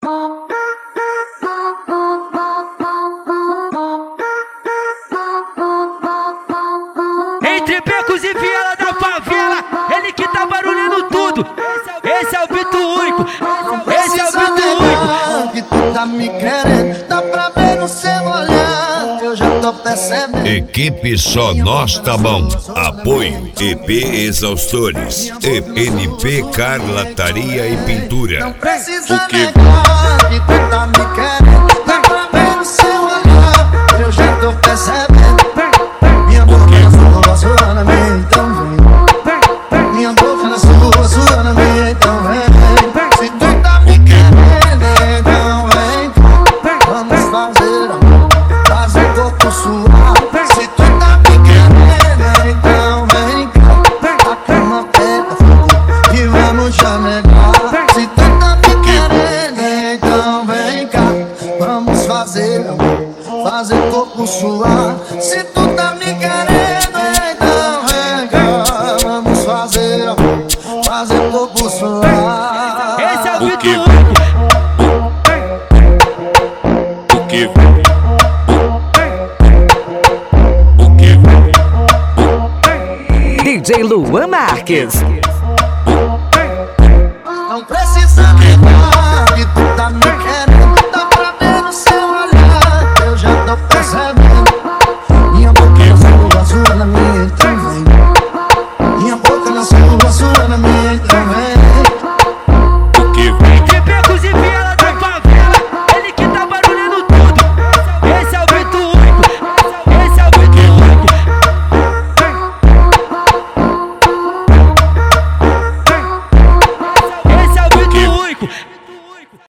Entre becos e viela da favela, ele que tá barulhando tudo. Esse é o Bito Único. Esse é o Bito Único. Que tu tá me querendo, dá pra ver no seu olhar, eu já tô percebendo. Equipe Só Nós Tá Bom. Apoio EP Exaustores, NP Carlataria e Pintura. Não precisa negar que tu tá me querendo, dá pra ver no seu olhar, eu já tô percebendo. Minha boca na sua, sua na minha, então vem. Minha boca na sua na minha, então vem. Se tu tá me querendo, então vem. Vamos fazer amor, fazer corpo suave. Se tu tá me querendo, então vem cá. A cama pega fogo e vamos chamegar. Se tu tá me querendo, então vem cá. Vamos fazer amor, fazer corpo suave. Se tu tá me querendo, então vem cá. Vamos fazer amor, fazer corpo suave. Esse é o Bito que Único. DJ Luan Marques.